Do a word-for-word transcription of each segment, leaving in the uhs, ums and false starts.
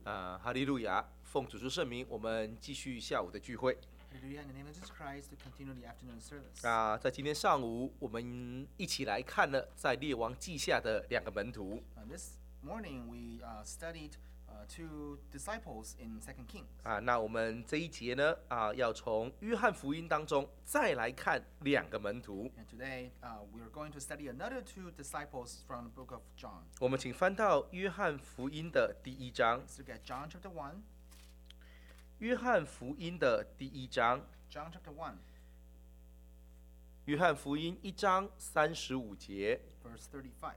啊，哈利路亚！奉主之圣名，我们继续下午的聚会。 Hallelujah, in the name of Jesus Christ, to continue the afternoon service. 啊，在今天上午，我们一起来看了在列王记下的两个门徒。 Uh, this morning we uh, studied uh, two disciples in Second Kings. 啊，那我们这一节呢，啊，要从约翰福音当中再来看两个门徒。 And today uh, we are going to study another two disciples from the book of John. 我们请翻到约翰福音的第一章。 Let's look at John chapter one. 约翰福音的第一章， John chapter one, 约翰福音一章三十五节， verse thirty-five.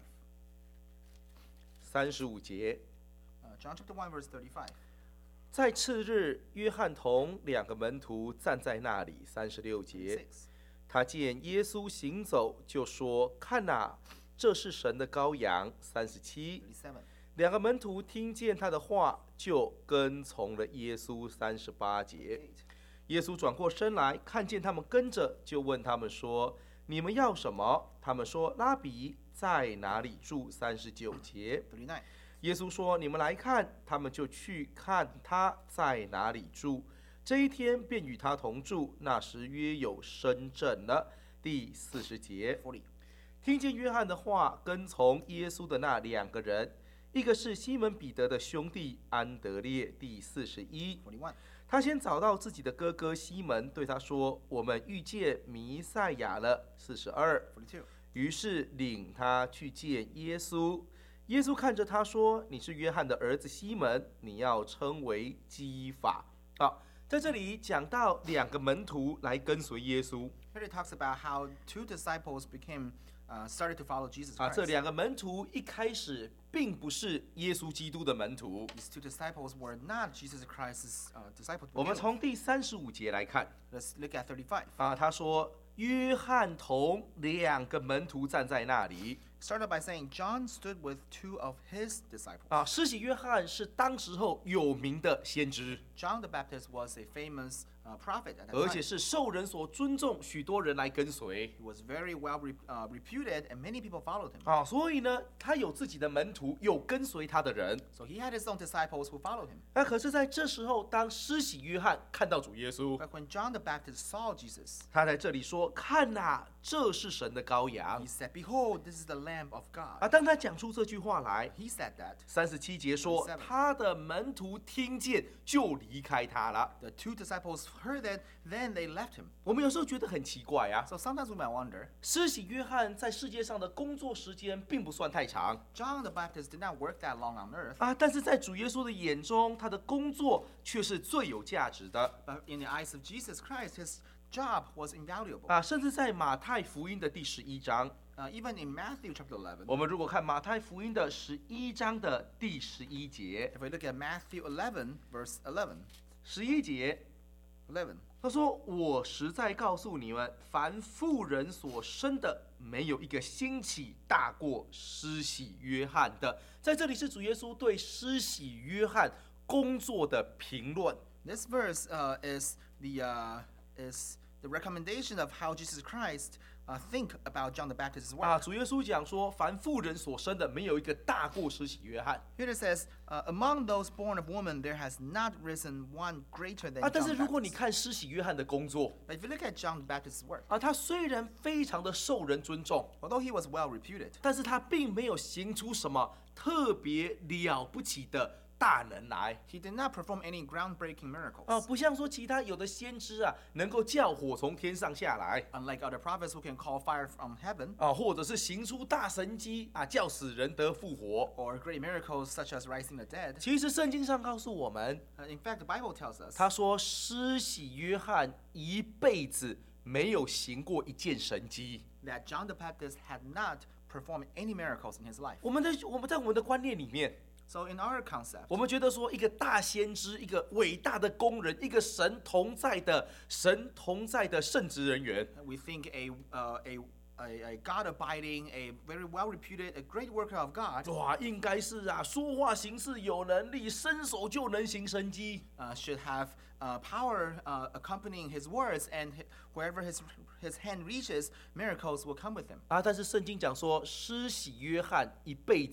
三十五节。 Uh, John chapter one, verse thirty-five. 在次日，约翰同两个门徒站在那里。三十六节， Six. 他见耶稣行走，就说：“看哪，这是神的羔羊。”三十七， Thirty-seven. 两个门徒听见他的话，就跟从了耶稣。三十八节， Eight. 耶稣转过身来，看见他们跟着，就问他们说：“你们要什么？”他们说：“拉比在哪里住？”三十九节， Thirty-nine. 耶稣说：“你们来看。”他们就去看他在哪里住。这一天便与他同住。那时约有申正了。第四十节， Forty. 听见约翰的话，跟从耶稣的那两个人，一个是西门彼得的兄弟安德烈。第四十一， Forty-one. 他先找到自己的哥哥西门，对他说：“我们遇见弥赛亚了。”四十二， Forty-two. 于是领他去见耶稣。耶稣看着他说：“你是约翰的儿子西门，你要称为基法。”好，在这里讲到两个门徒来跟随耶稣 Here it talks about how two disciples became uh, started to follow Jesus 啊， Christ. 这两个门徒一开始并不是耶稣基督的门徒。 These two disciples were not Jesus Christ's uh, disciples. to 我们 begin with. 从第三十五节来看 Let's look at thirty-five. 啊，他说：“约翰同两个门徒站在那里。” Started by saying John stood with two of his disciples. 啊，施洗约翰是当时候有名的先知， John the Baptist was a famous uh, prophet at that 而且 time. 是受人所尊重，许多人来跟随 He was very well re- uh, reputed, and many people followed him. 啊，所以呢，他有自己的门徒，有跟随他的人。 So he had his own disciples who followed him. 那可是在这时候，当施洗约翰看到主耶稣， But when John the Baptist saw Jesus, 他在这里说：“看哪，这是神的羔羊 he said, "Behold, this is the Lamb of God." 啊！”当他讲出这句话来， He said that. 三十七节说，他的门徒听见就离开他了。 The two disciples heard it, then they left him. 我们有时候觉得很奇怪啊， So sometimes we might wonder, 施洗约翰在世界上的工作时间并不算太长。 John the Baptist did not work that long on earth, 啊，但是在主耶稣的眼中，他的工作却是最有价值的 but in the eyes of Jesus Christ, his job was invaluable. 啊！甚至在马太福音的第十一章， Uh, even in Matthew chapter eleven, 我们如果看马太福音的十一章的第十一节， if we look at Matthew eleven, verse eleven, 十一节 eleven, 他说：“我实在告诉你们，凡妇人所生的，没有一个兴起大过施洗约翰的。”在这里是主耶稣对施洗约翰工作的评论。 This verse uh, is the uh, is the recommendation of how Jesus Christ uh, think about John the Baptist's work. 啊，主耶稣讲说，凡妇人所生的，没有一个大过施洗约翰。 Here it says, uh, "Among those born of woman, there has not risen one greater than 啊，但 John 是 the 如果你 Baptist." 看施洗约翰的工作 But if you look at John the Baptist's work, 啊，他虽然非常的受人尊重， although he was well reputed, 但是他并没有行出什么特别了不起的大能来 he did not perform any groundbreaking miracles. 啊，不像说其他有的先知啊，能够叫火从天上下来 Unlike other prophets who can call fire from heaven, 啊，或者是行出大神迹啊，叫死人得复活。 or great miracles such as rising the dead. 其实圣经上告诉我们， Uh, in fact, the Bible tells us 他说施洗约翰一辈子没有行过一件神迹。 that John the Baptist had not performed any miracles in his life. 我们的我们在我们的观念里面， So in our concept, 我们觉得说，一个大先知，一个伟大的工人，一个神同在的神同在的圣职人员， we think a uh, a A, a God-abiding, a very well-reputed, a great worker of God, 哇，应该是啊，说话行事有能力，伸手就能行神迹。 uh, should have uh, power uh, accompanying his words, and hi- wherever his his hand reaches, miracles will come with him. 啊，但是圣经讲说，施洗约翰一辈子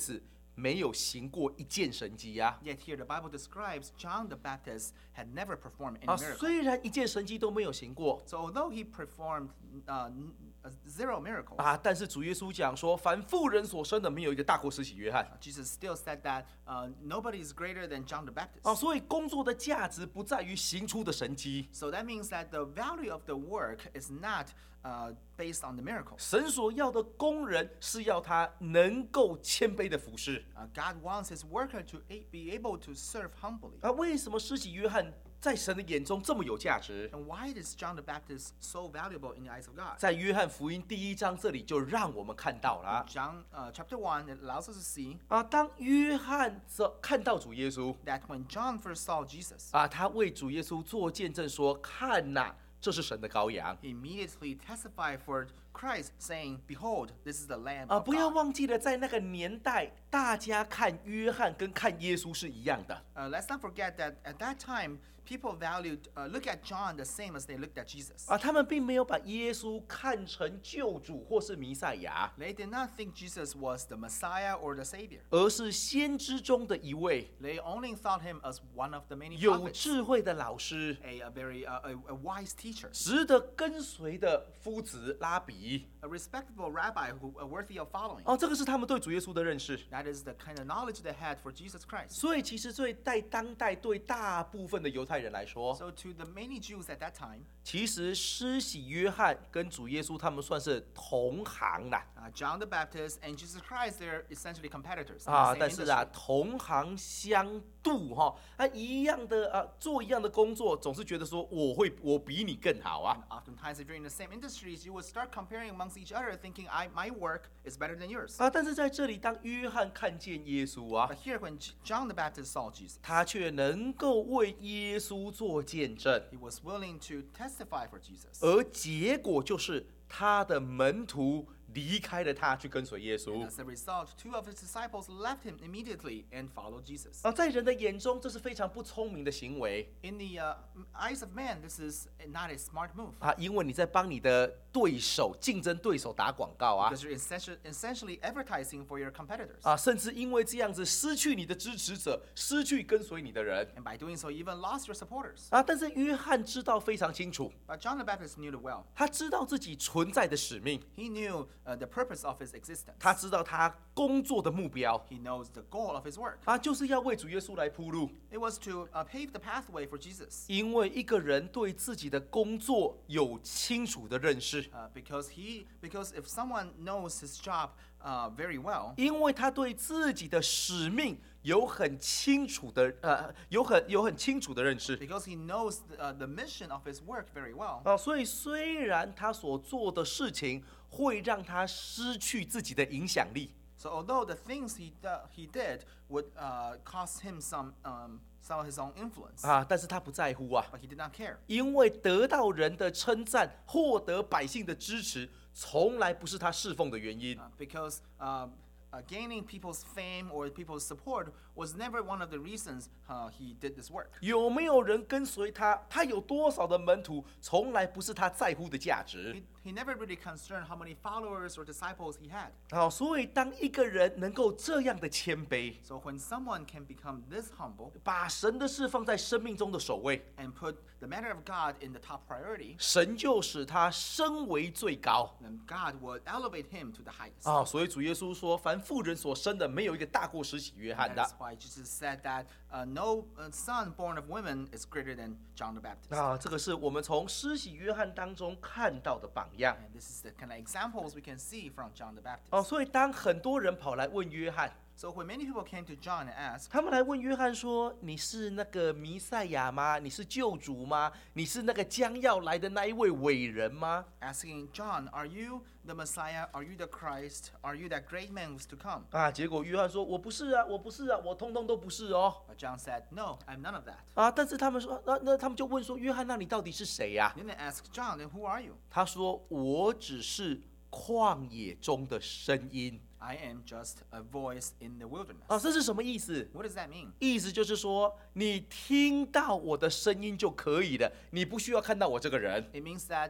没有行过一件神迹呀、 Yet here the Bible describes John the Baptist had never performed any 啊， miracle. 虽然一件神迹都没有行过 So although he performed uh, n- uh, zero miracles, 啊，但是主耶稣讲说，凡妇人所生的，没有一个大过施洗约翰 Jesus still said that uh, nobody is greater than John the Baptist. 啊，所以工作的价值不在于行出的神迹， So that means that the value of the work is not uh, based on the miracle. 神所要的工人是要他能够谦卑的服侍 Uh, God wants his worker to a- be able to serve humbly. 啊。为什么施洗约翰在神的眼中这么有价值？ And why is John the Baptist so valuable in the eyes of God? 在约翰福音第一章这里就让我们看到了 John uh, chapter one, it allows us to see 啊。当约翰这看到主耶稣 that when John first saw Jesus, 啊，他为主耶稣做见证说：“看呐、这是神的羔羊 he immediately testified for Christ, saying, Behold, this is the Lamb 啊！” of 不要 God. 忘记了，在那个年代，大家看约翰跟看耶稣是一样的 Uh, let's not forget that at that time, people valued, uh, look at John the same as they looked at Jesus. 啊，他们并没有把耶稣看成救主或是弥赛亚， They did not think Jesus was the Messiah or the Savior. 而是先知中的一位 They only thought him as one of the many 有 prophets, 智慧的老师， a, a very uh, a, a wise teacher, 值得跟随的夫子拉比。 a respectable rabbi who uh, worthy of following. 哦，这个是他们对主耶稣的认识。 That is the kind of knowledge they had for Jesus Christ. 所以，其实对在当代对大部分的犹太人来说， So to the many Jews at that time, 其实施洗约翰跟主耶稣他们算是同行啦 uh, John the Baptist and Jesus Christ, they're essentially competitors. in 啊， the 但 same 是啊， industry. 同行相度哈，啊一样的啊，做一样的工作，总是觉得说我会我比你更好啊 Oftentimes, if you're in the same industries, you would start comparing amongst each other, thinking, I, my work is better than yours. 啊，但是在这里，当约翰看见耶稣啊， But here, when J- John the Baptist saw Jesus, 他却能够为耶稣做见证， he was willing to testify for Jesus. 而结果就是他的门徒离开了他，去跟随耶稣。 As a result, two of his disciples left him immediately and followed Jesus. 啊，在人的眼中，这是非常不聪明的行为 In the uh, eyes of man, this is not a smart move. 啊，因为你在帮你的对手、竞争对手打广告啊 Because you're essentially, essentially advertising for your competitors. 啊，甚至因为这样子失去你的支持者，失去跟随你的人 And by doing so, you even lost your supporters. 啊。但是约翰知道非常清楚， But John the Baptist knew it well. 他知道自己存在的使命， He knew uh, the purpose of his existence. 他知道他工作的目标 He knows the goal of his work. 啊，就是要为主耶稣来铺路。 It was to uh, pave the pathway for Jesus. 因为一个人对自己的工作有清楚的认识， Uh, because he, because if someone knows his job uh, very well, 因为他对自己的使命有很清楚的呃，有很有很清楚的认识 because he knows the, uh, the mission of his work very well, 啊，所以虽然他所做的事情会让他失去自己的影响力 so although the things he, do, he did would uh, cost him some, um, some of his own influence, 啊，但是他不在乎啊， but he did not care. 因为得到人的称赞，获得百姓的支持，从来不是他侍奉的原因 Uh, because uh, uh, gaining people's fame or people's support was never one of the reasons uh, he did this work. 有没有人跟随他？他有多少的门徒？从来不是他在乎的价值。 He, he never really concerned how many followers or disciples he had. 好，所以当一个人能够这样的谦卑， So when someone can become this humble 把神的事放在生命中的首位， and put the matter of God in the top priority, 神就使他升为最高。 then God will elevate him to the highest. 啊，所以主耶稣说，凡妇人所生的，没有一个大过施洗约翰 That 的 is。why Jesus said that uh, no uh, son born of women is greater than John the Baptist. 啊，这个是我们从施洗约翰当中看到的榜样。 And this is the kind of examples we can see from John the Baptist. 哦，所以当很多人跑来问约翰， So when many people came to John and asked, 他们来问约翰说：“你是那个弥赛亚吗？你是救主吗？你是那个将要来的那一位伟人吗 asking John, are you the Messiah? Are you the Christ? Are you that great man who's to come?？” 啊，结果约翰说：“我不是啊，我不是啊，我通通都不是哦。 But John said, no, I'm none of that. ” 啊，但是他们说，那那他们就问说：“约翰，那你到底是谁呀、 Then they asked John, then who are you? 他说：“我只是旷野中的声音。 I am just a voice in the wilderness. ” 啊，这是什么意思？ What does that mean? 意思就是说，你听到我的声音就可以了，你不需要看到我这个人。 It means that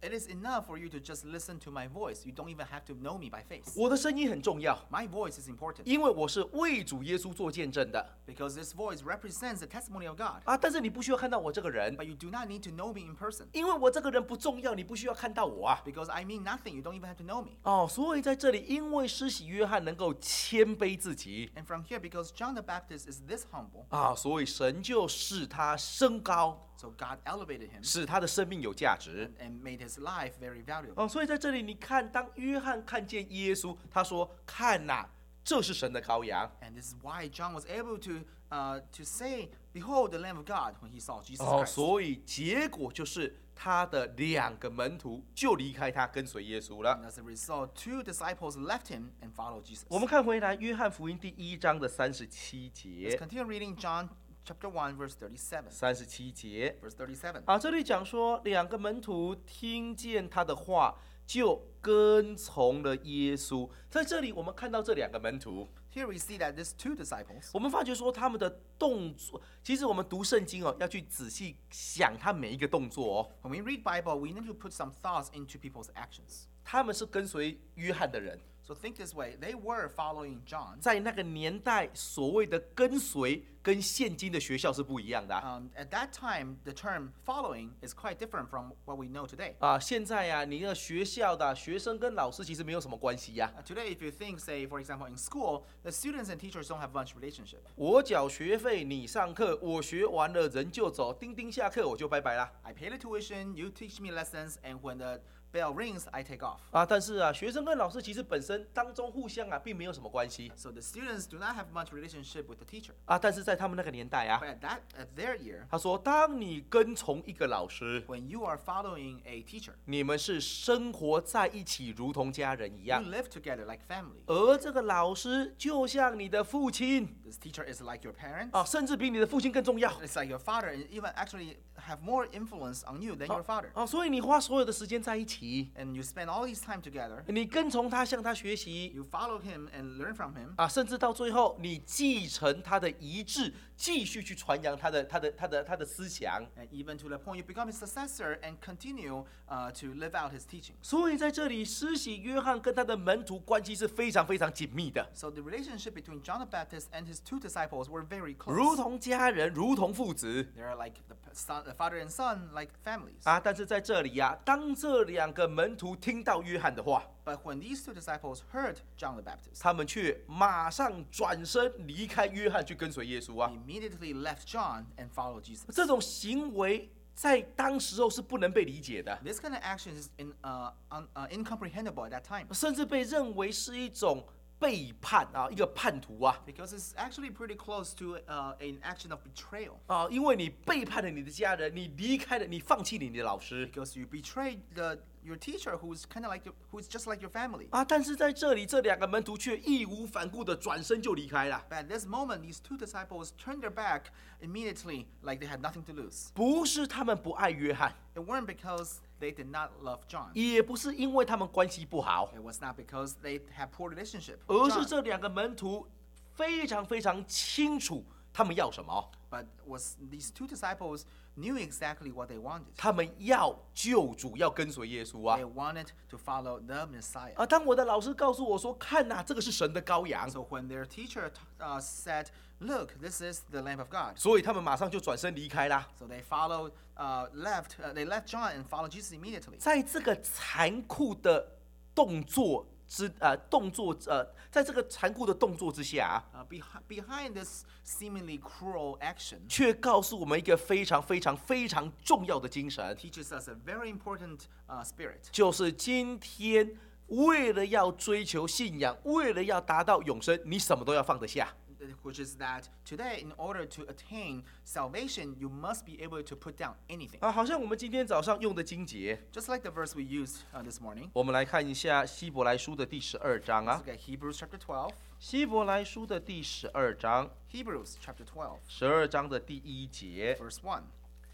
It is enough for you to just listen to my voice. You don't even have to know me by face. 我的声音很重要， My voice is important 因为我是为主耶稣做见证的 because this voice represents the testimony of God. 啊。但是你不需要看到我这个人， But you do not need to know me in person 因为我这个人不重要，你不需要看到我啊。 because I mean nothing. You don't even have to know me. 哦，所以在这里，因为施洗约翰能够谦卑自己 And from here, because John the Baptist is this humble, 啊，所以神就使他升高， so God elevated him 使他的生命有价值。 and made his life very valuable. 哦，所以在这里你看，当约翰看见耶稣，他说：“看呐、这是神的羔羊。 And this is why John was able to uh, to say, "Behold, the Lamb of God," when he saw Jesus ” 哦， Christ. 所以结果就是他的两个门徒就离开他，跟随耶稣了 And。as a result, two disciples left him and followed Jesus. 我们看回来，约翰福音第一章的三十七 Let's 节， continue reading John chapter one, verse thirty-seven. 三十七节 Verse thirty-seven. 啊，这里讲说，两个门徒听见他的话，就跟从了耶稣。在这里，我们看到这两个门徒， Here we see that these two disciples, 我们发觉说他们的动作，其实我们读圣经哦，要去仔细想他每一个动作哦。 when we read Bible, we need to put some thoughts into people's actions. 他们是跟随约翰的人， So think this way: they were following John. 在那个年代，所谓的跟随跟现今的学校是不一样的啊。 Um, at that time, the term "following" is quite different from what we know today. 啊，现在呀、啊，你的学校的学生跟老师其实没有什么关系呀、 Uh, today, if you think, say, for example, in school, the students and teachers don't have much relationship. 我缴学费，你上课，我学完了人就走，叮叮下课我就拜拜啦。 I pay the tuition, you teach me lessons, and when the bell rings, I take off. 啊，但是啊，学生跟老师其实本身当中互相啊，并没有什么关系 So the students do not have much relationship with the teacher. 啊。但是在他们那个年代啊， But at that, at their year, 他说，当你跟从一个老师， when you are following a teacher, 你们是生活在一起，如同家人一 you 样。 live together like family. 而这个老师就像你的父亲 This teacher is like your parents. 啊，甚至比你的父亲更重要 It's like your father, and even actually have more influence on you than your father. 啊。所以你花所有的时间在一起， And you spend all this time together. 你跟从他，向他学习 You follow him and learn from him. 啊，甚至到最后，你继承他的遗志，继续去传扬他的、他的、他的、他的思想。 And even to the point you become his successor and continue uh, to live out his teaching. 所以在这里，施洗约翰跟他的门徒关系是非常非常紧密的， So the relationship between John the Baptist and his two disciples were very 如 close. 同家人，如同父子 They are like the, son, the father and son, like families. 啊。但是在这里呀、啊，当这两个门徒听到约翰的话， But when these two disciples heard John the Baptist, 他们却马上转身离开约翰，去跟随耶稣啊 they。immediately left John and followed Jesus. 这种行为在当时候是不能被理解的， This kind of action is in, uh, un, uh, incomprehensible at that time 甚至被认为是一种背叛啊，一个叛徒啊 because it's actually pretty close to uh, an action of betrayal. 啊，因为你背叛了你的家人，你离开了，你放弃了你的老师 Because you betrayed the, your teacher, who's kind of like your, who's just like your family. 啊。但是在这里，这两个门徒却义无反顾的转身就离开了， But at this moment, these two disciples turned their back immediately, like they had nothing to lose. 不是他们不爱约翰， It weren't because they did not love John. 也不是因为他们关系不好， It was not because they had poor relationship. 而 with 是 John, 这两个门徒非常非常清楚他们要什么， but was these two disciples knew exactly what they wanted. 他们要救主，要跟随耶稣啊 They wanted to follow the Messiah. 啊！当我的老师告诉我说：“看呐、这个是神的羔羊。” So when their teacher t- uh, said, "Look, this is the Lamb of God," 所以他们马上就转身离开啦。 so they followed, uh, left, uh, they left John and followed Jesus immediately. 在这个残酷的动作之呃动作呃，在这个残酷的动作之下、啊， Uh, beh- behind this seemingly cruel action, 却告诉我们一个非常非常非常重要的精神， teaches us a very important uh, spirit. 就是今天为了要追求信仰，为了要达到永生，你什么都要放得下。 Which is that today, in order to attain salvation, you must be able to put down anything. 啊，好像我们今天早上用的经节， Just like the verse we used uh, this morning. 我们来看一下希伯来书的第十二章 Let's 啊， look at Hebrews chapter twelve. 希伯来书的第十二章， Hebrews chapter twelve, 十二章的第一节， verse one.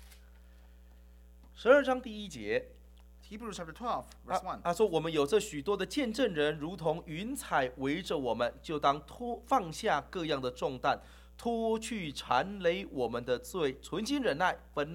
十二章第一节。 Hebrews chapter twelve, verse 啊 one. 他说：“我们有这许多的见证人，如同云彩围着我们，就当脱放下各样的重担，脱去缠累我们的罪，存心忍耐，分那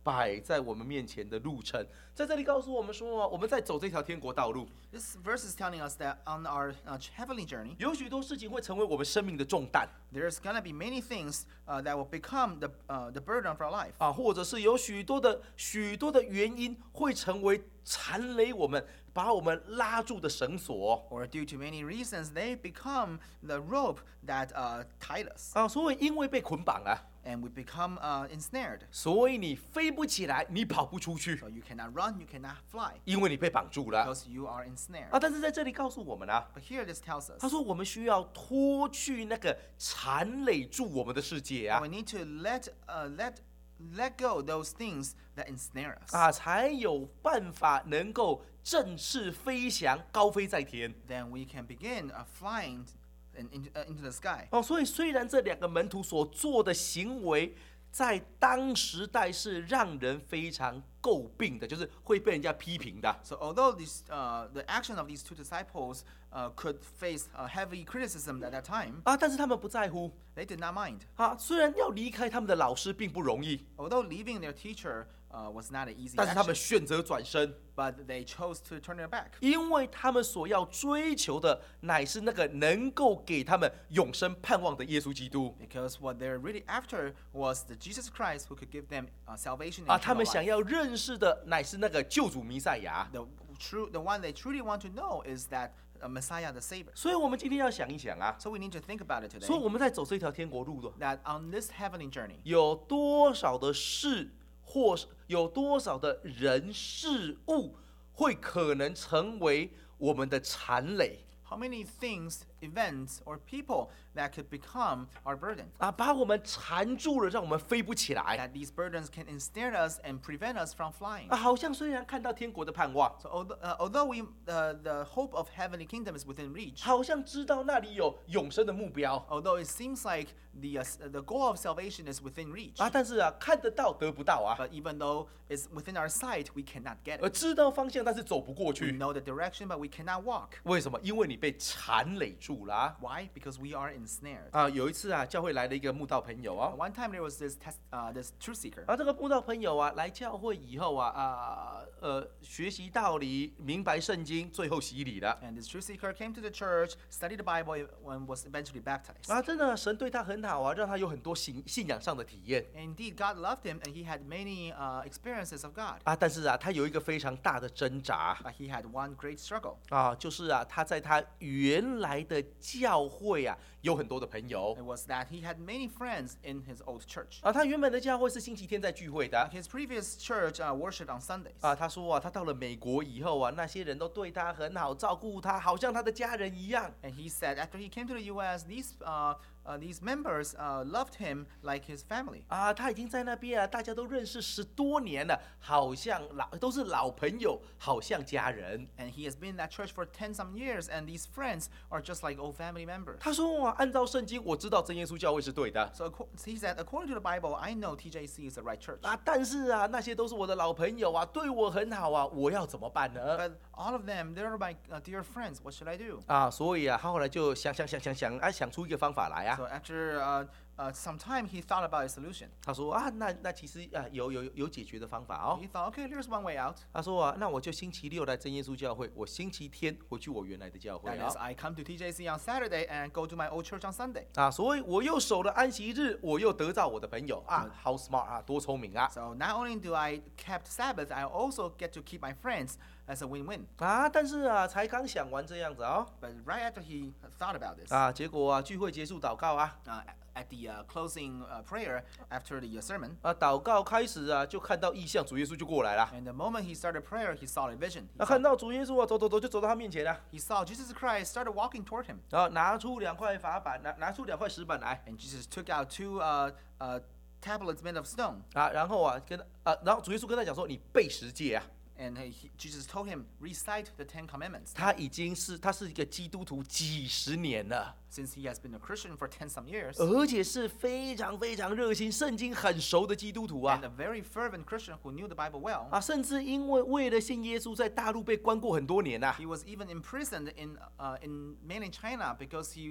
摆在我们面前的路程。在这里告诉我们说啊，我们在走这条天国道路， This verse is telling us that on our uh, heavenly journey, 有许多事情会成为我们生命的重担 there's gonna be many things uh, that will become the uh, the burden of our life, 啊，或者是有许多的许多的原因会成为缠累我们、把我们拉住的绳索 or due to many reasons, they become the rope that uh, tied us, 啊。所以因为被捆绑啊， and we become uh, ensnared. 所以你飞不起来，你跑不出去， So you cannot run, you cannot fly, 因为你被绑住了 because you are ensnared. 啊。但是在这里告诉我们啊， But here this tells us 他说我们需要脱去那个缠累住我们的世界啊 we need to let uh, let let go those things that ensnare us. 啊，才有办法能够振翅飞翔，高飞在天 Then we can begin uh, flying in, into, uh, into the sky. 哦。所以虽然这两个门徒所做的行为，在当时代是让人非常诟病的，就是会被人家批评的 So although this, uh, the action of these two disciples uh, could face uh, heavy criticism at that time, 啊，但是他们不在乎 they did not mind. 啊。虽然要离开他们的老师并不容易， Although leaving their teacher uh, was not an easy 但是他们 action, 选择转身， but they chose to turn their back 因为他们所要追求的乃是那个能够给他们永生盼望的耶稣基督 because what they're really after was the Jesus Christ who could give them uh, salvation 啊。 and 他们 eternal 想 life. 要认识的乃是那个救主弥赛亚。 The true, the one they truly want to know is that uh, Messiah, the Savior. 所以我们今天要想一想啊， So we need to think about it 所以 today. 我们在走这条天国路的， That on this heavenly journey, 有多少的事，或是有多少的人事物，会可能成为我们的缠累 how many things, events, or people that could become our burden? 啊，把我们缠住了，让我们飞不起来 That these burdens can ensnare us and prevent us from flying. 啊。好像虽然看到天国的盼望， So although, uh, although we, uh, the hope of heavenly kingdom is within reach, 好像知道那里有永生的目标 although it seems like the, uh, s- the goal of salvation is within reach, 啊，但是啊，看得到得不到啊， but even though it's within our sight, we cannot get 而 it. 知道方向，但是走不过 We 去。 know the direction, but we cannot walk. 为什么？因为你被缠累住了啊。 Why? Because we are ensnared. 啊，有一次啊，教会来了一个慕道朋友啊， One time there was this test, uh, this truth seeker, 啊，这个慕道朋友啊，来教会以后啊，啊，呃，学习道理，明白圣经，最后洗礼了。 and this truth seeker came to the church, studied the Bible, and was eventually baptized. 啊，真的，神对他很好啊，让他有很多信信仰上的体验 And indeed, God loved him, and he had many uh, experiences of God. 啊。但是啊，他有一个非常大的挣扎 But he had one great struggle. 啊，就是啊，他在他原来的教会啊，有很多的朋友 It was that he had many friends in his old church. 啊。他原本的教会是星期天在聚会的 His previous church uh, worshipped on Sundays. 啊。他说啊，他到了美国以后啊，那些人都对他很好，照顾他，好像他的家人一样。 And he said after he came to the U S, these uh, uh, these members uh, loved him like his family. 啊，他已经在那边啊，大家都认识十多年了，好像老都是老朋友，好像家人。 And he has been in that church for ten some years, and these friends are just like old family members. 他说啊，按照圣经，我知道真耶稣教会是对的 So acco- he said, according to the Bible, I know T J C is the right church. 啊，但是啊，那些都是我的老朋友啊，对我很好啊，我要怎么办呢？ But all of them, they're my uh, dear friends. What should I do? 啊，所以啊，他后来就想想想想想，啊，想出一个方法来啊。 So after uh, uh, some time, he thought about a solution. 他说啊，那那其实啊，有有有解决的方法哦。 He thought, okay, there's one way out. 他说啊，那我就星期六来真耶稣教会，我星期天回去我原来的教会 That 啊 is, I come to T J C on Saturday and go to my old church on Sunday. 啊，所以我又守了安息日，我又得到我的朋友啊，how smart 啊，多聪明啊！ So not only do I kept Sabbath, I also get to keep my friends as a win-win. 啊，但是啊，才刚想完这样子哦， But right after he thought about this, 啊，结果啊，聚会结束祷告啊， uh, at the uh, closing uh, prayer after the uh, sermon, 啊，祷告开始啊，就看到异象，主耶稣就过来了。 and the moment he started prayer, he saw a vision. He 啊， saw, 看到主耶稣啊，走走走，就走到他面前了， he saw Jesus Christ started walking toward him, 然后拿出两块法板，拿拿出两块石板来 and Jesus took out two uh, uh, tablets made of stone, 啊，然后啊，跟啊，然后主耶稣跟他讲说，你背十诫啊。 and he, he- Jesus told him, recite the Ten Commandments. 他已经是他是一个基督徒几十年了， Since he has been a Christian for ten some years, 而且是非常非常热心、圣经很熟的基督徒啊 and a very fervent Christian who knew the Bible well. 啊，甚至因为为了信耶稣，在大陆被关过很多年呐、 He was even imprisoned in uh, in mainland China because he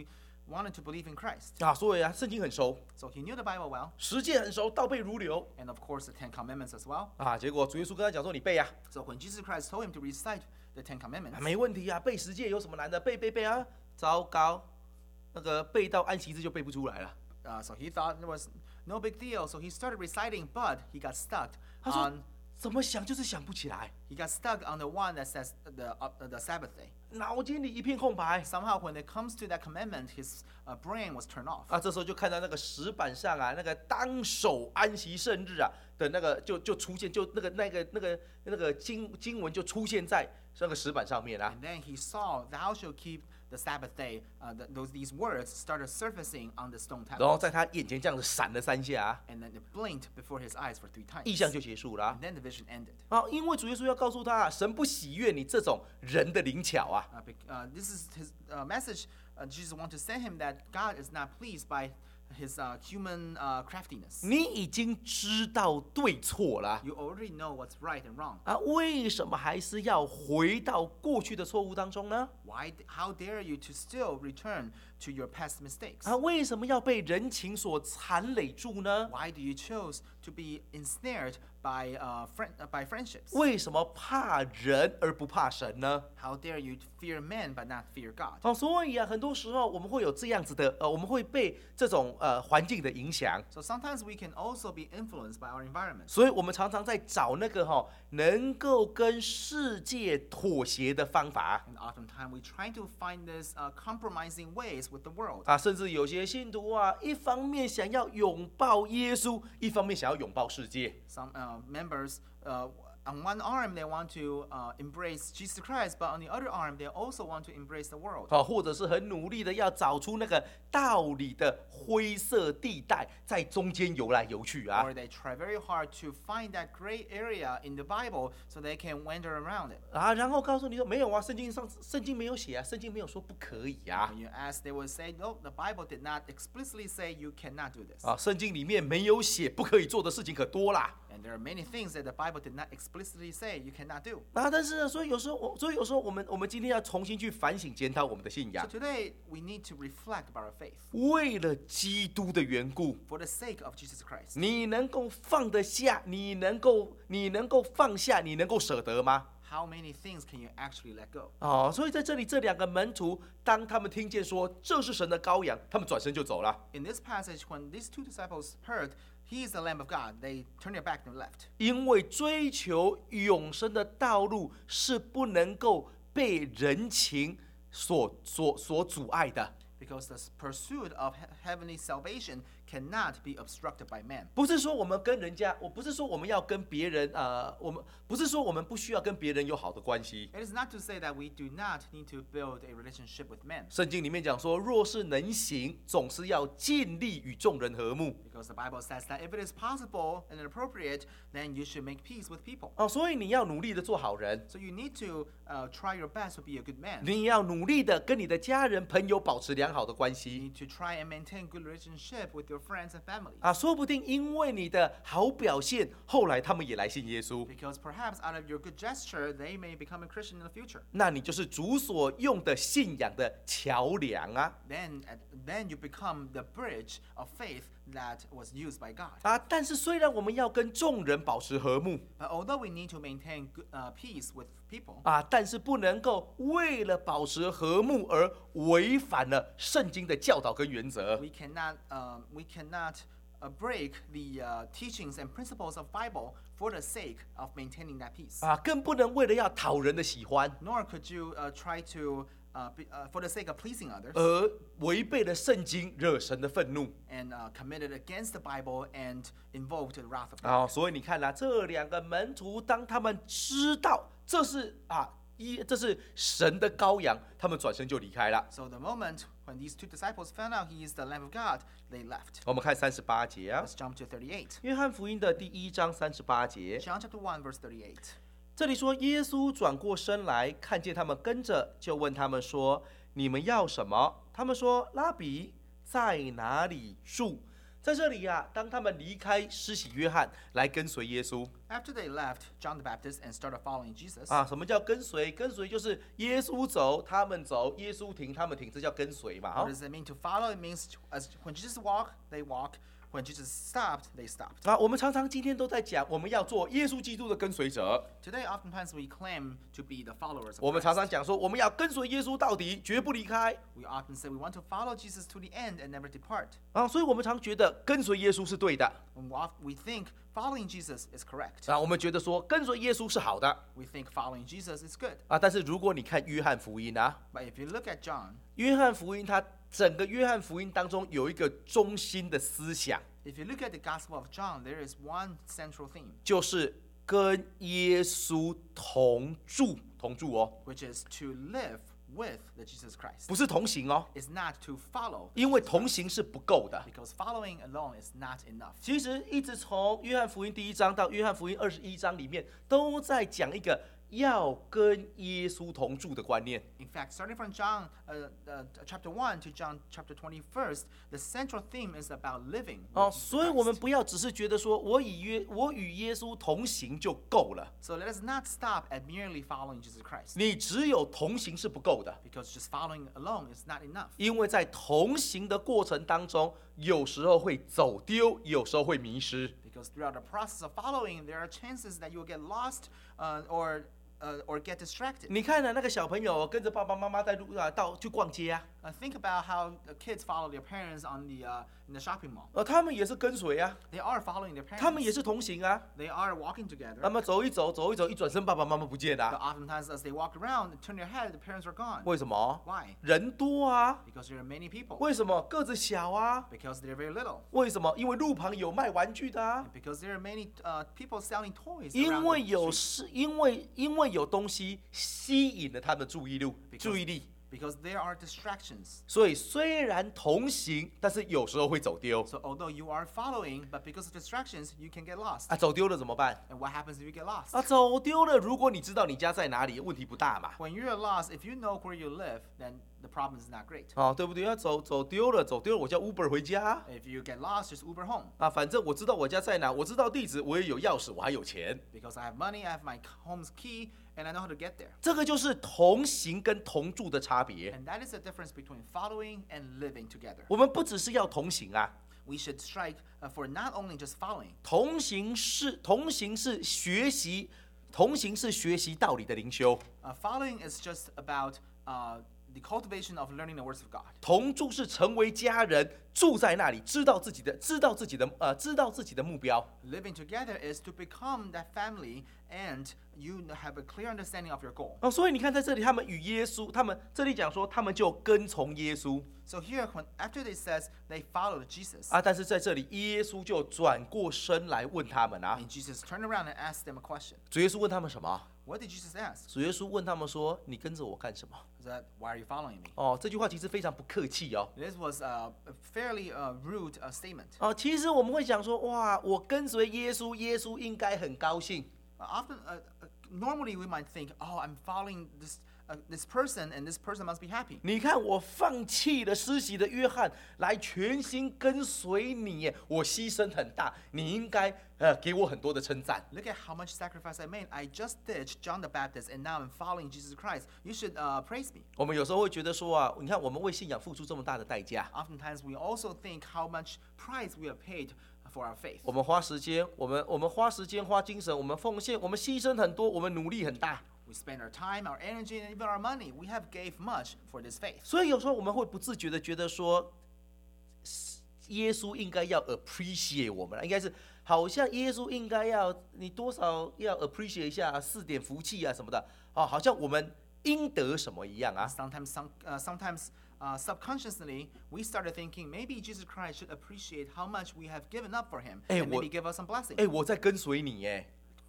wanted to believe in Christ. 啊，所以啊，圣经很熟， So he knew the Bible well, 十诫很熟，倒背如流 and of course the Ten Commandments as well. 啊。结果主耶稣跟他讲说：“你背啊， So when Jesus Christ told him to recite the Ten Commandments, 没问题啊，背十诫有什么难的？背背背啊！”糟糕，那个背到安息日就背不出来了。 uh, so he thought it was no big deal. So he started reciting, but he got stuck 他说 on 怎么想就是想不起来， he got stuck on the one that says the uh, the Sabbath day. 脑筋里一片空白 Somehow, when it comes to that commandment, his uh, brain was turned off. 啊。这时候就看到那个石板上啊，那个当守安息圣日啊的那个就就出现，就那个那个那个那个经经文就出现在那个石板上面啊。 And then he saw, "Thou shalt keep the Sabbath day." Uh, th- those these words started surfacing on the stone 然后 tablet, 在他眼前这样子闪了三下啊， and then it blinked before his eyes for three 意 times. 象就结束了啊 And then the vision ended. 啊。因为主耶稣要告诉他啊，神不喜悦你这种人的灵巧啊。 Uh, bec- uh, this is his uh, message. Uh, Jesus wants to send him that God is not pleased by his uh, human uh, craftiness. 你已经知道对错了 You already know what's right and wrong. 啊，为什么还是要回到过去的错误当中呢？ Why? d- How dare you to still return to your past mistakes? 啊，为什么要被人情所缠累住呢？ Why do you choose to be ensnared by uh, friend uh, by friendships? 为什么怕人而不怕神呢？ How dare you fear men but not fear God? 哦，所以啊，很多时候我们会有这样子的，呃，我们会被这种呃环境的影响， So sometimes we can also be influenced by our environment. 所以我们常常在找那个哈、能够跟世界妥协的方法 And oftentimes we try to find this uh, compromising ways with the world. 啊，甚至有些信徒啊，一方面想要拥抱耶稣，一方面想要拥抱世界。 Some uh, members, uh, on one arm they want to uh, embrace Jesus Christ, but on the other arm they also want to embrace the world. 啊，或者是很努力的要找出那个道理的灰色地带，在中间游来游去啊 Or they try very hard to find that gray area in the Bible so they can wander around it. 啊，然后告诉你说没有啊，圣经上圣经没有写啊，圣经没有说不可以啊 When you ask, they will say, "No, the Bible did not explicitly say you cannot do this." 啊，圣经里面没有写不可以做的事情可多啦 And there are many things that the Bible did not explicitly say you cannot do. 啊，但是呢，所以有时候我，所以有时候我们我们今天要重新去反省检讨我们的信 So 仰， today we need to reflect about our faith 为了基督的缘故， for the sake of Jesus Christ. 你能够放得下，你能够你能够放下，你能够舍得吗？ How many things can you actually let go? 哦，所以在这里，这两个门徒，当他们听见说这是神的羔羊，他们转身就走了， In this passage, when these two disciples heard, "He is the Lamb of God," they turned their back and left. 因为追求永生的道路是不能够被人情所所所阻碍的。 Because the pursuit of he- heavenly salvation cannot be obstructed by man. 不是说我们跟人家，我不是说我们要跟别人，呃，我们不是说我们不需要跟别人有好的关系。 It is not to say that we do not need to build a relationship with men. 圣经里面讲说，若是能行，总是要尽力与众人和睦。 Because the Bible says that if it is possible and appropriate, then you should make peace with people. 哦，所以你要努力的做好人， So you need to uh, try your best to be a good man. 你要努力的跟你的家人朋友保持良好的关 You 系 need to try and maintain good relationship with your friends and family. 啊，说不定因为你的好表现，后来他们也来信耶稣， Because perhaps out of your good gesture, they may become a Christian in the future. 那你就是主所用的信仰的桥梁啊 Then, at- then you become the bridge of faith that was used by God. 啊！但是虽然我们要跟众人保持和睦 But although we need to maintain good, uh, peace with people, 啊，但是不能够为了保持和睦而违反了圣经的教导跟原则 we cannot, um, we cannot uh, break the uh, teachings and principles of Bible for the sake of maintaining that peace. 啊，更不能为了要讨人的喜欢 Nor could you uh, try to, uh, be, uh, for the sake of pleasing others, 而违背了圣经，惹神的愤怒 and uh, committed against the Bible and invoked the wrath of God. 啊！所以你看啦、这两个门徒，当他们知道这是啊一这是神的羔羊，他们转身就离开了。 So the moment when these two disciples found out he is the Lamb of God, they left. 我们看三十八节啊， Let's jump to thirty-eight. 约翰福音的第一章三十八节， John chapter one, verse thirty-eight. 这里说耶稣转过身来，看见他们跟着，就问他们说：“你们要什么？”他们说：“拉比，在哪里住？” 在这里呀、啊，当他们离开施洗约翰来跟随耶稣 After they left John the Baptist and started following Jesus, 啊，什么叫跟随？跟随就是耶稣走，他们走；耶稣停，他们停，这叫跟随嘛。 what 啊 does it mean to follow? It means to, as when Jesus walked, they walk. When Jesus stopped, they stopped. 啊，我们常常今天都在讲，我们要做耶稣基督的跟随者。 Today, oftentimes we claim to be the followers of 我们常 Christ. 常讲说，我们要跟随耶稣到底，绝不离开。 We often say we want to follow Jesus to the end and never depart. 啊，所以我们常觉得跟随耶稣是对的 When we, oft, we think following Jesus is correct. 啊，我们觉得说跟随耶稣是好的 We think following Jesus is good. 啊。但是如果你看约翰福音啊， But if you look at John, 约翰福音它整个约翰福音当中有一个中心的思想， if you look at the Gospel of John, there is one central theme, 就是跟耶稣同住，同住哦， which is to live with the Jesus Christ. 不是同行哦， It's not to follow, 因为同行是不够的。 because following alone is not enough. 其实一直从约翰福音第一章到约翰福音二十一章里面，都在讲一个要跟耶稣同住的观念。 In fact, starting from John uh, uh, chapter one to John chapter twenty-first, the central theme is about living. 哦， with Jesus 所以我们 Christ. 不要只是觉得说我与约我与耶稣同行就够了， So let us not stop at merely following Jesus Christ, 你只有同行是不够的， because just following alone is not enough. 因为在同行的过程当中，有时候会走丢，有时候会迷失。 Because throughout the process of following, there are chances that you will get lost uh, or uh, or get distracted. 你看啊，那个小朋友跟着爸爸妈妈在路啊到去逛街啊， Uh, think about how the kids follow their parents on the uh, in the shopping mall. 呃，他们也是跟随啊， They are following their 他们也 parents. 是同行啊。 They are walking together. 那么走一走，走一走，一转身爸爸妈妈不见 But 了， oftentimes, as they walk around and turn their head, the parents are gone. 为什么？ Why? 人多啊。 Because there are many people. 为什么？个子小啊。 Because they're very little. 为什么？因为路旁有卖玩具的啊。 And because there are many uh, people selling toys 因 around 为 the 有 street. 是，因为因为有东西吸引了他们注意力，注意力。 Because there are distractions. 所以虽然同行，但是有时候会走丢 So although you are following, but because of distractions, you can get lost. 啊。走丢了怎么办？ And what happens if you get lost? 啊，走丢了，如果你知道你家在哪里，问题不大嘛。 When you're lost, if you know where you live, then the problem is not great. 哦，对不对？要走走丢了，走丢了，我叫 Uber 回家 If you get lost, just Uber home. 啊。反正我知道我家在哪，我知道地址，我也有钥匙，我还有钱。 Because I have money, I have my home's key, and I know how to get there. 这个就是同行跟同住的差别。 And that is the difference between following and living together. 我们不只是要同行啊， We should strike uh, for not only just following. 同行是同行是学习，同行是学习道理的灵修。 Uh, following is just about uh, the cultivation of learning the words of God. 同住是成为家人，住在那里，知道自己的，知道自己的，呃，知道自己的目标。 Living together is to become that family, and you have a clear understanding of your goal. 哦，所以你看在这里，他们与耶稣，他们这里讲说，他们就跟从耶稣 So here, when, after it says they followed Jesus, 啊。但是在这里，耶稣就转过身来问他们啊。 and Jesus turned around and asked them a question. 主耶稣问他们什么？ What did Jesus ask? 主耶稣问他们说：“你跟着我干什么 Is that, why are you following me?？” 哦，这句话其实非常不客气哦。 This was a, a fairly uh, rude uh, statement. 哦，其实我们会想说，哇，我跟随耶稣，耶稣应该很高兴。 Uh, often, uh, uh, normally we might think, oh, I'm following this uh, this person, and this person must be happy. 你看，我放弃了施洗的约翰，来全心跟随你耶，我牺牲很大，你应该呃给我很多的称赞。 Look at how much sacrifice I made. I just ditched John the Baptist, and now I'm following Jesus Christ. You should uh, praise me. 我们有时候会觉得说啊，你看我们为信仰付出这么大的代价， Oftentimes, we also think how much price we have paid for our faith. 我们花时间，我们我们花时间花精神，我们奉献，我们牺牲很多，我们努力很大。 We spend our time, our energy, and even our money. We have gave much for this faith. 所以有时候我们会不自觉的觉得说，耶稣应该要 appreciate 我们，应该是好像耶稣应该要你多少要 appreciate 一下四点福气啊什么的啊，好像我们应得什么一样啊。 Sometimes, some, uh, sometimes uh, subconsciously, we started thinking maybe Jesus Christ should appreciate how much we have given up for him, Eh, and maybe 我- give us some blessing. 哎，我在跟随你耶，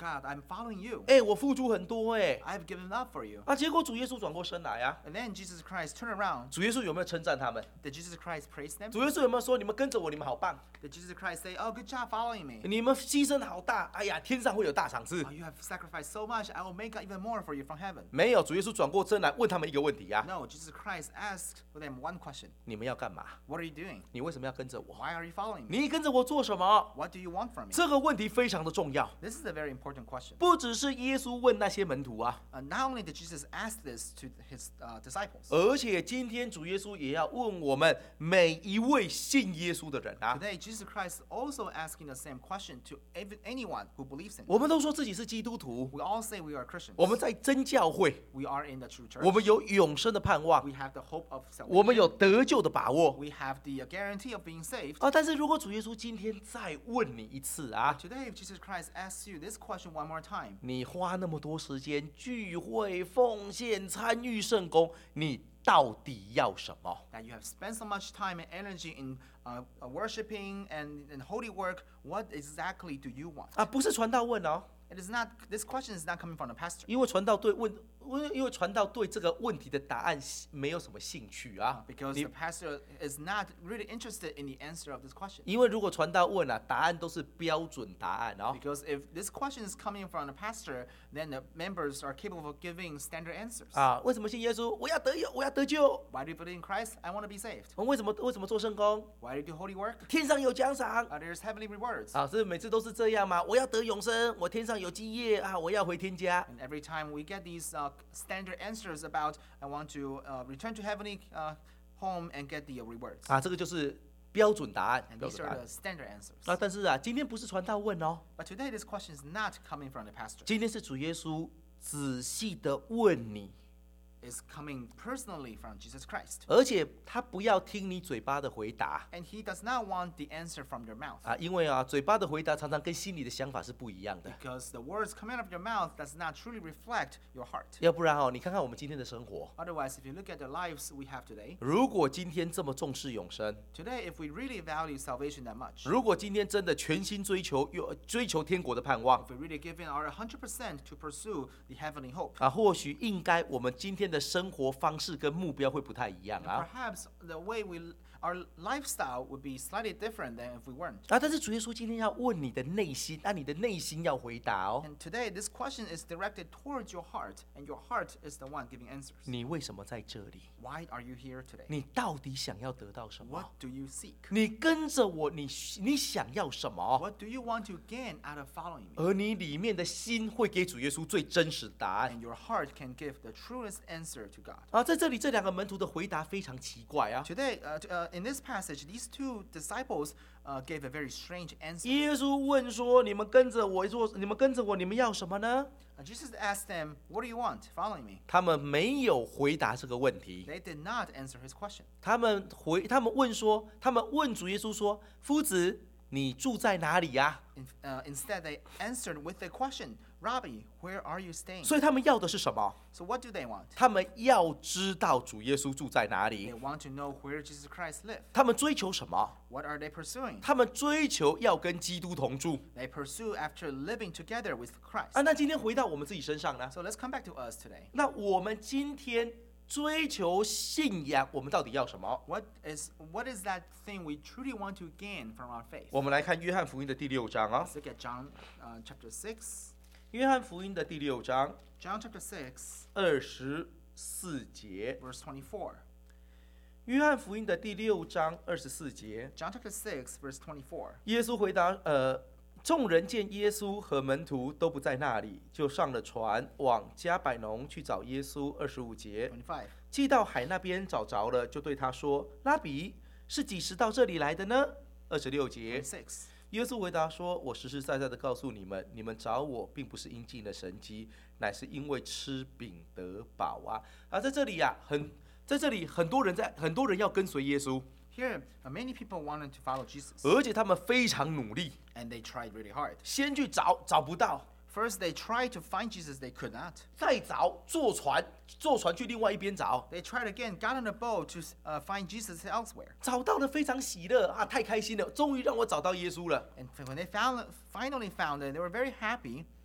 God, I'm following you. 哎，我付出很多哎。 I've given up for you. 啊，结果主耶稣转过身来啊， And then Jesus Christ turned around. 主耶稣有没有称赞他们？ Did Jesus Christ praise them? 主耶稣有没有说你们跟着我，你们好棒， Did Jesus Christ say, "Oh, good job following me. 你们牺牲好大，哎呀，天上会有大赏赐 Oh,？" you have sacrificed so much, I will make even more for you from heaven. 没有，主耶稣转过身来问他们一个问题啊， No, Jesus Christ asked for them one question. 你们要干嘛？ What are you doing? 你为什么要跟着我？ Why are you following me? 你跟着我做什么？ What do you want from me? 这个问题非常的重要， This is a very important question. 不只是耶稣问那些门徒啊， Uh, not only did Jesus ask this to his uh, disciples, 而且今天主耶稣也要问我们每一位信耶稣的人啊。 today Jesus Christ is also asking the same question to ev- anyone who believes in him. 我们都说自己是基督徒， We all say we are Christians. 我们在真教会， We are in the true church. 我们有永生的盼望， We have the hope of 我们有 salvation. 得救的把握 We have the uh, guarantee of being saved. 啊。但是如果主耶稣今天再问你一次啊， Today, if Jesus Christ asks you this question one more time, 你花那么多时间聚会、奉献、参与圣工，你到底要什么？ that you have spent so much time and energy in uh, uh, worshiping and, and holy work, what exactly do you want? 啊，不是传道问哦， It is not. This question is not coming from the pastor. 因为传道对问，因为传道对这个问题的答案没有什么兴趣啊。 Because 你 the pastor is not really interested in the answer of this question. 因为如果传道问啊，答案都是标准答案哦。 Because if this question is coming from the pastor, then the members are capable of giving standard answers. 啊，为什么信耶稣？我要得救，我要得救。 Why do you believe in Christ? I want to be saved. 我为什么为什么做圣工？ Why do you do holy work? 天上有奖赏 Uh, there's heavenly rewards. 啊，是每次都是这样吗？我要得永生，我天上有基业啊，我要回天家。 And every time we get these uh, standard answers about, I want to uh, return to heavenly uh, home and get the uh, rewards. 啊，这个就是标准答案， And 标 these 准答 are 案 the standard answers. 啊。但是啊，今天不是传道问哦， But today, this question is not coming from the pastor. 今天是主耶稣仔细的问你， It's coming personally from Jesus Christ. 而且他不要听你嘴巴的回答 And he does not want the answer from your mouth. 啊，因为啊，嘴巴的回答常常跟心里的想法是不一样的。 Because the words coming out of your mouth does not truly reflect your heart. 要不然哦，你看看我们今天的生活， Otherwise, if you look at the lives we have today, 如果今天这么重视永生， today, if we really value salvation that much, 如果今天真的全心追求有追求天国的盼望 if we really give in our one hundred percent to pursue the heavenly hope, 啊，或许应该我们今天的生活方式跟目标会不太一样 and 啊 perhaps the way we our lifestyle would be slightly different than if we weren't. 啊！但是主耶稣今天要问你的内心，那、啊、你的内心要回答哦。 And today, this question is directed towards your heart, and your heart is the one giving answers. 你为什么在这里？ Why are you here today? 你到底想要得到什么 What？do you seek? 你跟着我，你你想要什么？ What do you want to gain out of following me? 而你里面的心会给主耶稣最真实的答案 And your heart can give the truest answer to God. 啊！在这里，这两个门徒的回答非常奇怪啊。 Today, uh, t- uh, in this passage, these two disciples uh, gave a very strange answer. 耶稣问说：“你们跟着我做，你们跟着我，你们要什么呢 Uh, Jesus asked them, "What do you want? Following me." 他们没有回答这个问题。 They did not answer his question. 他们回，他们问说，他们问主耶稣说：“夫子，你住在哪里呀、 In, uh, instead, they answered with the question, "Rabbi, where are you staying?" 所以他们要的是什么？ So what do they want? 他们要知道主耶稣住在哪 They 里。 want to know where Jesus Christ lived. 他们追求什么？ What are they pursuing? 他们追求要跟基督同住 They pursue after living together with Christ. 啊。那今天回到我们自己身上呢？ So let's come back to us today. 那我们今天追求信仰，我们到底要什么？ What is what is that thing we truly want to gain from our faith? 我们来看约翰福音的第六章啊。 Let's look at John uh, chapter six. 约翰福音的第六章 John chapter six, 二十四节。 verse twenty-four. 约翰福音的第六章二十四节， John chapter six, verse twenty-four. 耶稣回答：呃，众人见耶稣和门徒都不在那里，就上了船，往加百农去找耶稣。二十五节， twenty-five. 既到海那边找着了，就对他说：“拉比，是几时到这里来的呢？”二十六节， twenty-six. 耶稣回答说：“我实实在在的告诉你们，你们找我，并不是因尽了神迹，乃是因为吃饼得饱啊！”啊，在这里呀、啊，很在这里很多人在很多人要跟随耶稣， Here, uh, many people wanted to follow Jesus, 而且他们非常努力， and they tried really hard. 先去找找不到， First, they tried to find Jesus, they could not. 再找坐船坐船去另外一边找， They tried again, got on a boat to uh, find Jesus elsewhere. 找到了非常喜乐啊，太开心了，终于让我找到耶稣了。 And when they found, finally found it, they were very happy.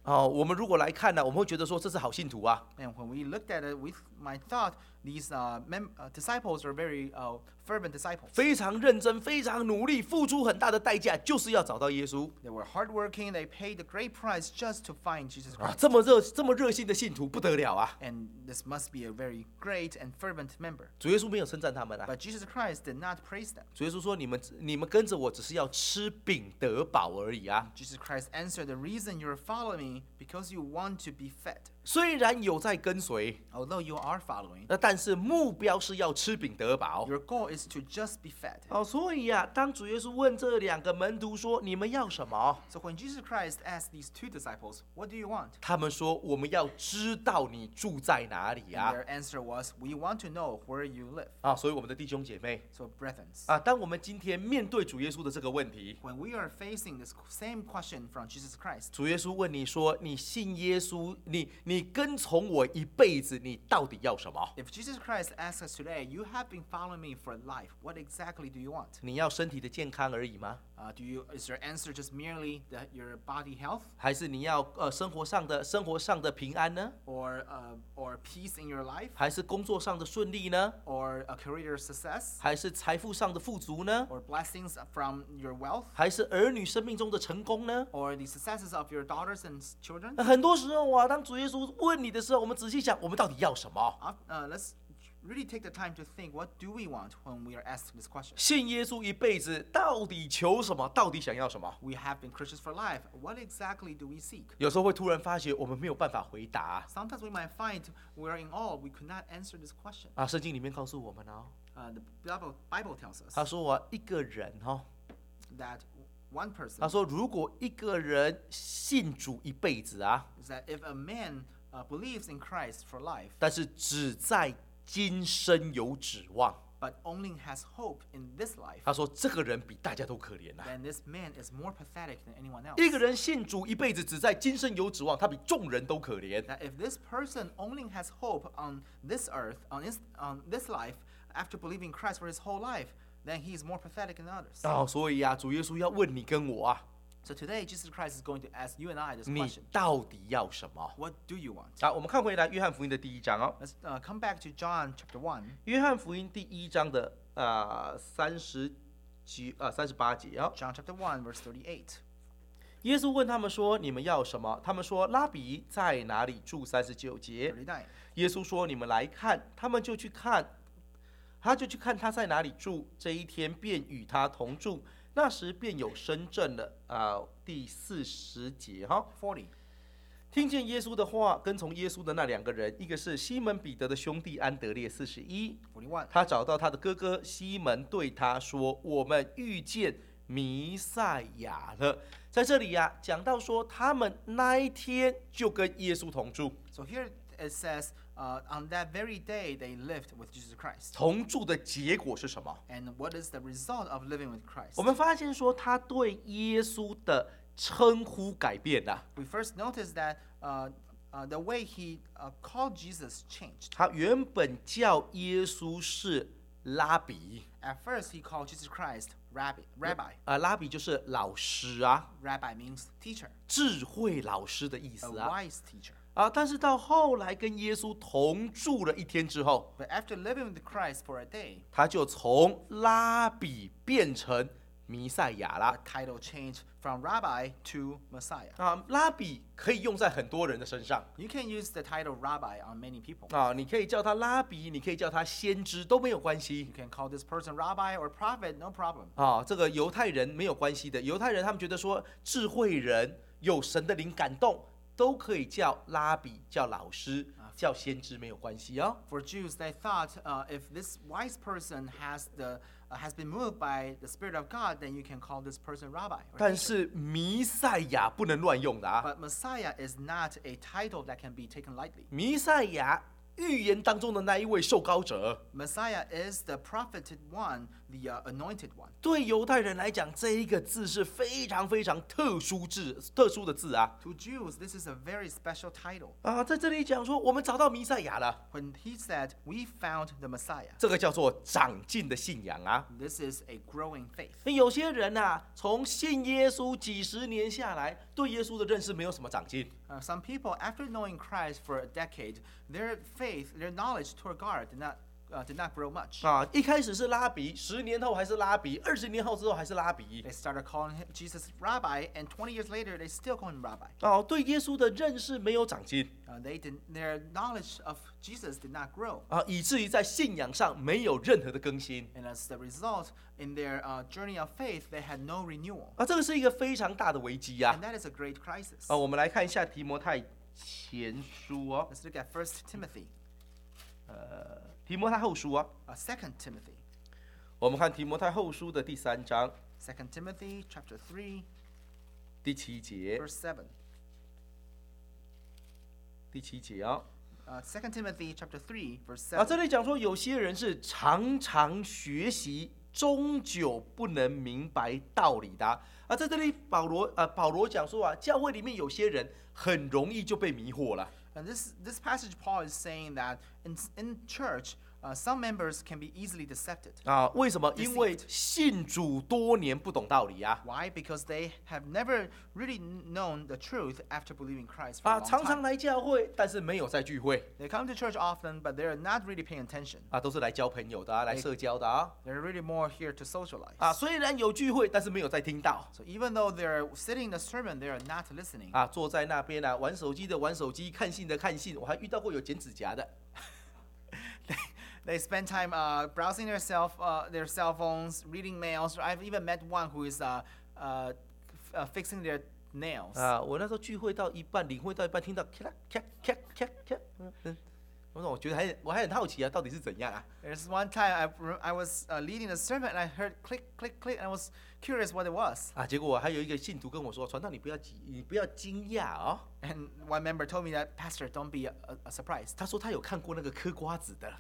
哦，我们如果来看呢，我们会觉得说这是好信徒啊。 And when we looked at it, we might thought these uh, mem- uh, disciples are very uh, fervent disciples. 非常认真，非常努力，付出很大的代价，就是要找到耶稣 They were hardworking. They paid a great price just to find Jesus 啊！ Christ. 这么热、这么热心的信徒不得了啊！ And this must be a very great and fervent member. 主耶稣没有称赞他们啊， But Jesus Christ did not praise them. 主耶稣说：“你们你们跟着我，只是要吃饼得饱而已啊！ Jesus Christ answered, "The reason you're following me because you want to be fed. 虽然有在跟随， Although you are following, 那但是目标是要吃饼得饱。 your goal is to just be fed." 哦，所以啊，当主耶稣问这两个门徒说：‘你们要什么 So when Jesus Christ asked these two disciples, "What do you want?" 他们说：‘我们要知道你住在哪里 And 啊 their answer was, "We want to know where you live." ！’ 啊，所以我们的弟兄姐妹 So brethren, 啊，当我们今天面对主耶稣的这个问题， when we are facing this same question from Jesus Christ, 主耶稣问你说：‘你信耶稣，你你跟从我一辈子，你到底要什么？ if Jesus Christ asks us today, "You have been following me for life. What exactly do you want?" 你要身体的健康而已吗？ Uh, do you is your answer just merely the, your body health 还是你要呃生活上的生活上的平安呢？ or uh, or peace in your life 还是工作上的顺利呢？ or a career success 还是财富上的富足呢？ or blessings from your wealth 还是儿女生命中的成功呢？ or the successes of your daughters and children? 那很多时候啊，当主耶稣问你的时候，我们仔细想，我们到底要什么？ Uh, uh, let's really take the time to think, what do we want when we are asked this question? 信耶稣一辈子，到底求什么？到底想要什么？ We have been Christians for life. What exactly do we seek? 有时候会突然发觉，我们没有办法回答 Sometimes we might find we are in awe. We could not answer this question. 啊。圣经里面告诉我们哦， Uh, the Bible, Bible tells us 他说啊，一个人哦， that one person 他说如果一个人信主一辈子啊， is that if a man uh, believes in Christ for life, 但是只在今生有指望， but only has hope in this life, 他说这个人比大家都可怜呐、 then this man is more pathetic than anyone else. 一个人信主一辈子，只在今生有指望，他比众人都可怜。 That if this person only has hope on this earth, on this, on this life, after believing Christ for his whole life, then he is more pathetic than others. 哦，所以啊，主耶稣要问你跟我啊， So today, Jesus Christ is going to ask you and I this 你 question. 到底要什么？ What do you want? 啊，我们看回来约翰福音的第一章哦， Let's uh, come back to John chapter one. 约翰福音第一章的啊三十几啊三十八节哦。 John chapter one, verse thirty-eight. 耶稣问他们说：“你们要什么？”他们说：“拉比在哪里住？”三十九节， thirty-nine. 耶稣说：“你们来看。”他们就去看，他就去看他在哪里住。这一天便与他同住。那时便有深圳了。啊、第四十节哈， forty. 听见耶稣的话，跟从耶稣的那两个人，一个是西门彼得的兄弟安德烈，四十一。 forty-one. 他找到他的哥哥西门，对他说：“我们遇见弥赛亚了。”在这里呀、啊，讲到说他们那一天就跟耶稣同住， So here it says, uh, on that very day they lived with Jesus Christ. 同住的结果是什么？ And what is the result of living with Christ? 我们发现说他对耶稣的称呼改变了。 We first notice that uh, uh, the way he uh, called Jesus changed. 他原本叫耶稣是拉比， At first, he called Jesus Christ Rabbi. Rabbi. 啊，拉比就是老师啊， Rabbi means teacher, 智慧老师的意 a 思啊。 wise teacher. 啊，但是到后来跟耶稣同住了一天之后， But after living with Christ for a day, 他就从拉比变成弥赛亚 the 啦。 title changed from Rabbi to Messiah. 啊，拉比可以用在很多人的身上 You can use the title Rabbi on many people. 啊，你可以叫他拉比，你可以叫他先知，都没有关系 You can call this person Rabbi or Prophet, no problem. 啊。这个犹太人没有关系的，犹太人他们觉得说智慧人有神的灵感动，都可以叫拉比、叫老师、叫先知，没有关系哦。 For Jews, they thought uh, if this wise person has the uh, has been moved by the Spirit of God, then you can call this person Rabbi. or 但 teacher. 是弥赛亚不能乱用的啊。 But Messiah is not a title that can be taken lightly. 弥赛亚预言当中的那一位受膏者， Messiah is the propheted one, the uh, anointed one. 对犹太人来讲，这一个字是非常非常特殊字、特殊的字啊。 To Jews, this is a very special title. 啊，在这里讲说，我们找到弥赛亚了， When he said, "We found the Messiah," 这个叫做长进的信仰啊。 this is a growing faith. 有些人呐、啊，从信耶稣几十年下来，对耶稣的认识没有什么长进。 Uh, some people, after knowing Christ for a decade, their faith, their knowledge toward God did not uh, did not grow much. 啊，一开始是拉比，十年后还是拉比，二十年后之后还是拉比。 They started calling him Jesus Rabbi, and twenty years later, they still call him Rabbi. 哦，对耶稣的认识没有长进 Uh, they did, their knowledge of Jesus did not grow, 啊，以至于在信仰上没有任何的更新 and as the result, in their uh, journey of faith, they had no renewal, 啊，这个是一个非常大的危机呀 and。that is a great crisis. 啊，我们来看一下提摩太前书哦， Let's look at First Timothy, 呃，提摩太后书啊， uh, Second Timothy, 我们看提摩太后书的第三章 Second Timothy, chapter three, 第七节， verse seven. 第七节啊。 Uh, Second Timothy, chapter three, verse 啊， seven. 这里讲说有些人是常常学习，终究不能明白道理的啊。啊在这里保罗呃保罗讲说啊，教会里面有些人很容易就被迷惑了。 And this this passage, Paul is saying that in in church, uh, some members can be easily decepted. 啊，为什么？因为信主多年不懂道理啊。 Why? Because they have never really known the truth after believing Christ for 啊， a long 常常 time. 来教会，但是没有在聚会 They come to church often, but they're not really paying attention. 啊，都是来交朋友的啊，来社交的啊。 They're really more here to socialize. 啊，虽然有聚会，但是没有在听到 So even though they're sitting in the sermon, they are not listening. 啊，坐在那边啊，玩手机的玩手机，看信的看信，我还遇到过有剪指甲的。 They spend time uh, browsing their cell, uh, their cell phones, reading mails. I've even met one who is uh, uh, f- uh, fixing their nails. 啊，我那时候聚会到一半，领会到一半，听到咔啦咔咔咔咔，嗯嗯，我说我觉得还我还很好奇啊，到底是怎样啊？ There's one time I, re- I was uh, leading the sermon and I heard click, click, click, and I was curious what it was. 啊，结果还有一个信徒跟我说，传道你不要急，你不要惊讶哦。 And one member told me that, Pastor, don't be uh, uh, surprised. 他说他有看过那个嗑瓜子的，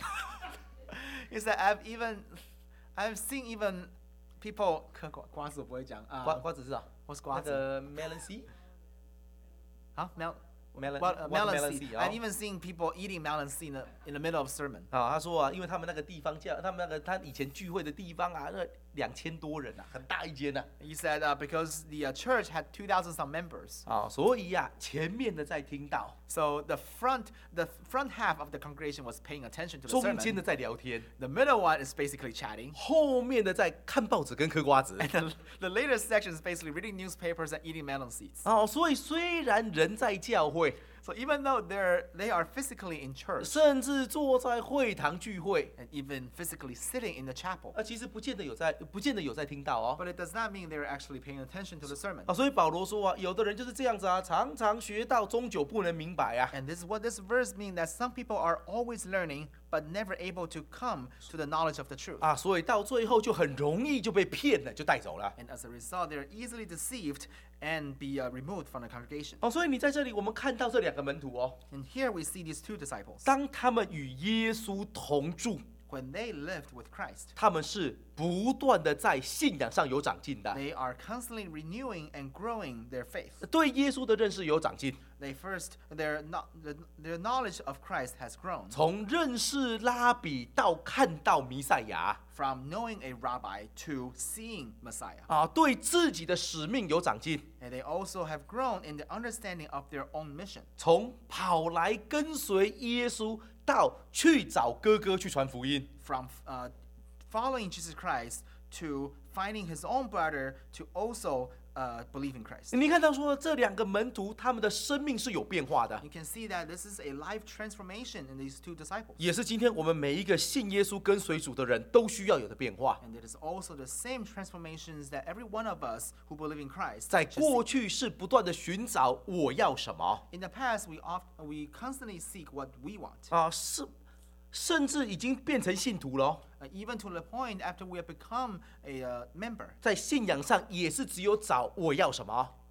He said, I've even, I've seen even people 嗑瓜瓜子我不会讲啊， 瓜瓜子是啊， what's 那瓜子？ 个 melon seed，melon 啊，mel melon what uh, melon watermelon seed. seed I've 哦。 even seen people eating melon seed in the, in the middle of sermon. 啊，他说啊，因为他们那个地方叫他们那个他以前聚会的地方啊，那两千多人啊，很大一间呐、 He said uh, because the uh, church had two thousand some members. 啊，所以呀、啊，前面的在听到， So the front, the front half of the congregation was paying attention to the 中间 sermon. 的在聊天， The middle one is basically chatting. 后面的在看报纸跟嗑瓜子。 And the, the later section is basically reading newspapers and eating melon seeds. 哦，所以虽然人在教会， So even though they're, they are physically in church 甚至坐在会堂聚会， and even physically sitting in the chapel, 啊，其实不见得有在，不见得有在听到哦。 but it does not mean they're actually paying attention to the sermon. 啊，所以保罗说啊，有的人就是这样子啊，常常学到，终究不能明白啊。 And this is what this verse means, that some people are always learning but never able to come to the knowledge of the truth. 啊，所以到最后就很容易就被骗了，就带走了。 And as a result, they're easily deceived and be uh, removed from the congregation. 哦，所以你在这里我们看到这两个门徒哦， And here we see these two disciples. 当他们与耶稣同住， When they lived with Christ, 他们是不断的在信仰上有长进的， they are constantly renewing and growing their faith. 对耶稣的认识有长进， They first, their, no, their knowledge of Christ has grown 从认识拉比到看到弥赛亚 from knowing a rabbi to seeing Messiah. 啊，对自己的使命有长进， And they also have grown in the understanding of their own mission. 从跑来跟随耶稣到去找哥哥去传福音。 From uh, following Jesus Christ to finding his own brother to also uh, believe in Christ. 你看到说这两个门徒他们的生命是有变化的， You can see that this is a life transformation in these two disciples. 也是今天我们每一个信耶稣跟随主的人都需要有的变化。 And it is also the same transformations that every one of us who believe in Christ 在 should 过 seek. 去是不断的寻找我要什么 In the past, we oft, we constantly seek what we want. 啊，是甚至已经变成信徒了哦， Uh, even to the point after we have become a uh, member. 在信仰上也是只有找我要什么。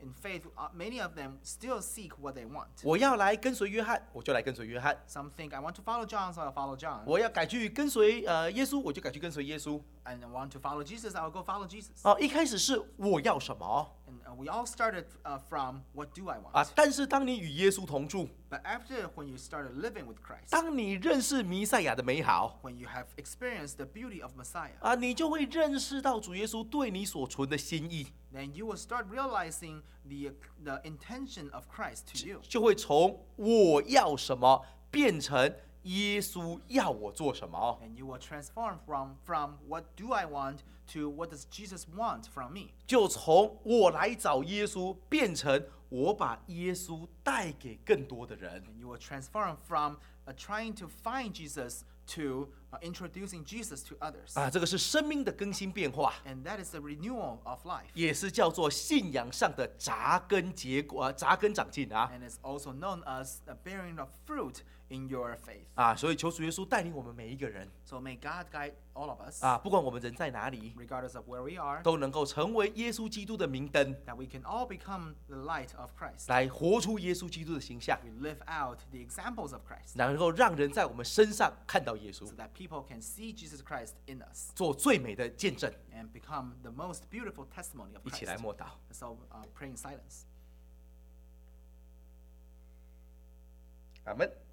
in faith, uh, many of them still seek what they want. 我要来跟随约翰，我就来跟随约翰； Some think I want to follow John, so I'll follow John. 我要改去跟随呃耶稣，我就改去跟随耶稣。 And I want to follow Jesus, I'll go follow Jesus. 哦，一开始是我要什么 And uh, we all started uh, from what do I want? 啊？但是当你与耶稣同住， But after when you started living with Christ, 当你认识弥赛亚的美好 when you have experienced the beauty of Messiah, 啊，你就会认识到主耶稣对你所存的心意， then you will start realizing the, the intention of Christ to you. 就会从我要什么变成耶稣要我做什么。 And you will transform from, from what do I want to what does Jesus want from me. 就从我来找耶稣变成我把耶稣带给更多的人。 And you will transform from uh, trying to find Jesus to uh, introducing Jesus to others. 啊，这个是生命的更新变化， And that is the renewal of life. 也是叫做信仰上的扎根结果啊，扎根长进啊 And it's also known as the bearing of fruit in your faith. 啊！所以求主耶稣带领我们每一个人 So may God guide all of us, 啊，不管我们人在哪里， regardless of where we are, 都能够成为耶稣基督的明灯， that we can all become the light of Christ. 来活出耶稣基督的形象， We live out the examples of Christ 能够让人在我们身上看到耶稣 so，that people can see Jesus Christ in us 做最美的见证。 and become the most beautiful testimony of 一起来 Christ. 默祷， So uh, pray in silence. 阿门。